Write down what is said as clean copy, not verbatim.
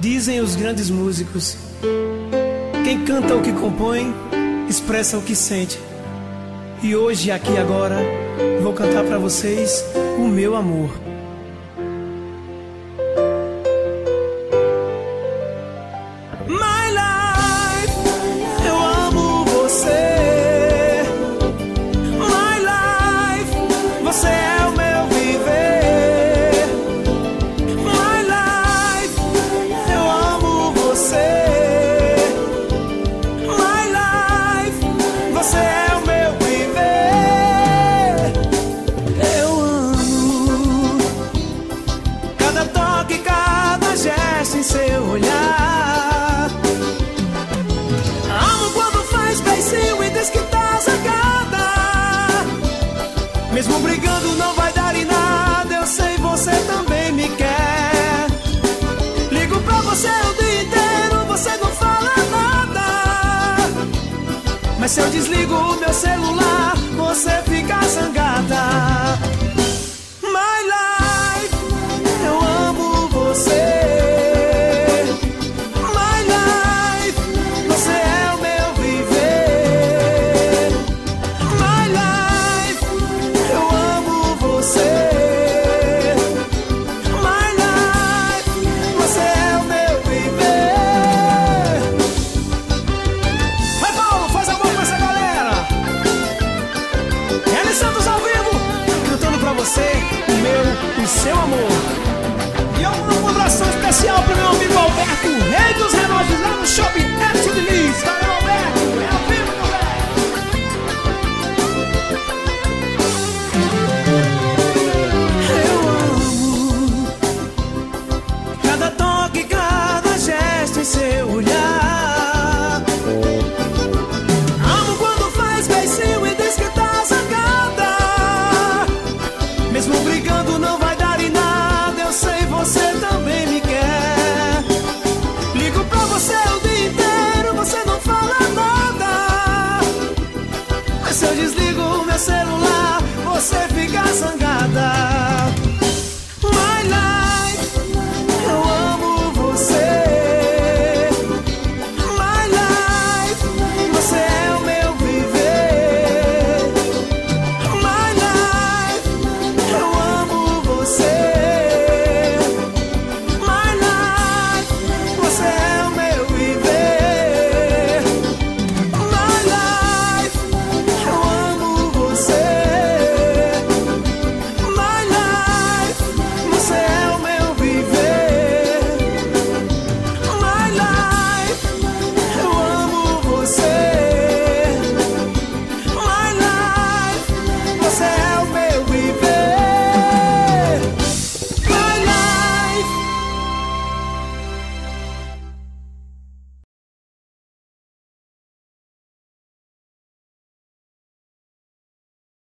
Dizem os grandes músicos: quem canta o que compõe, expressa o que sente. E hoje, aqui e agora, vou cantar pra vocês o meu amor. My life, eu amo você. My life, você é o meu viver. My life, eu amo você. My life, você é o meu viver. Eu amo cada toque, cada gesto em seu olhar. Amo quando faz beicinho e diz que tá zangada. Mesmo brigando não vai dar em nada, eu sei você também me quer. Ligo pra você o dia inteiro, você não fala nada. Mas se eu desligo o meu celular,